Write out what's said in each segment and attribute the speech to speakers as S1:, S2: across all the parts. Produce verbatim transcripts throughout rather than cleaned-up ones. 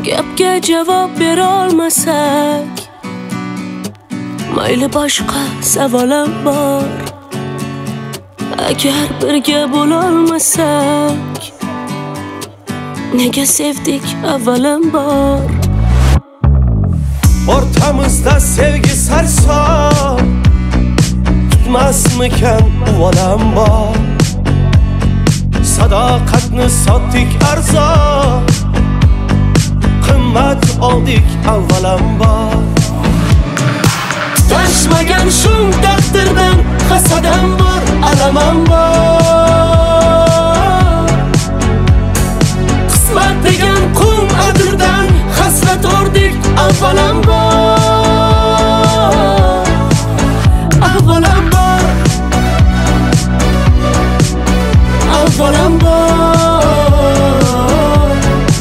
S1: Gapga javob bera olmasak, mayli boshqa savolim bor. Agar birga bo'la olmasak, nega sevdik avvalambor?
S2: Ortamizda sevgi sarson, tutmasmikan avvalambor? Sadoqatni sotdik arzon, qimmat oldik avvalambor. Tutashmagan shu taqdirdan hasadam bor, alamam bor. Qismat degan qum adirdan hasrat o'rdik avvalambor. Avvalambor, avvalambor.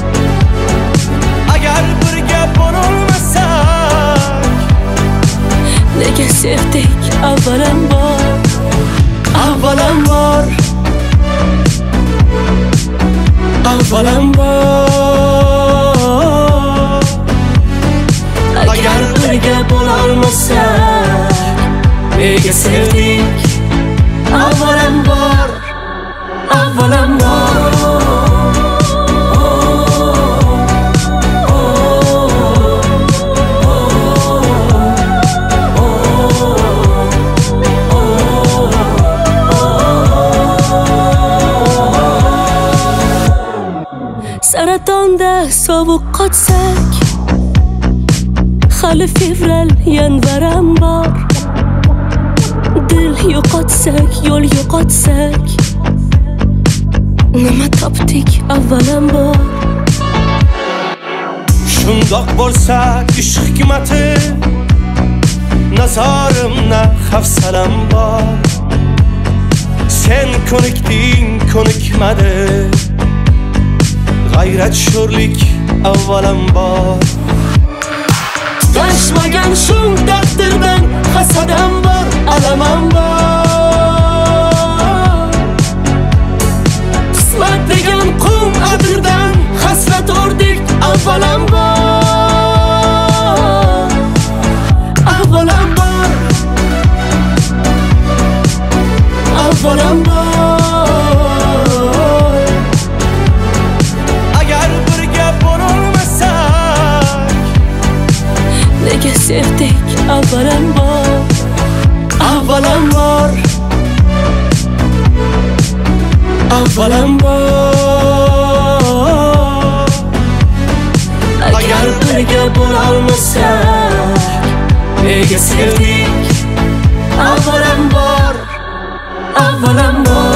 S2: Agar birga bo'lolmasak,
S1: nega sevdik avvalambor?
S2: Avvalambor, avvalambor. Agar birga bo'lolmasak, nega sevdik avvalambor? Avvalambor.
S1: Saratonda sovuq qotsak, hali fevral yanvaram bor. Dil yo'qotsak, yo'l yo'qotsak, nima topdik avvalambor?
S2: Shundoq bo'lsa ish hikmati, nazorimda hafsalam bor. Sen ko'nikding, ko'nikmadi, g'ayrat sho'rlik avvalambor. Tutashmagan shu taqdirdan hasadam bor, alamam bor. Qismat degan qum adirdan hasrat o'rdik avvalambor. Avvalambor, avvalambor. Agar birga bo'lolmasak,
S1: nega sevdik avvalambor?
S2: Avvalambor, avvalambor. Agar birga bo'lolmasak, nega sevdik avvalambor? Avvalambor.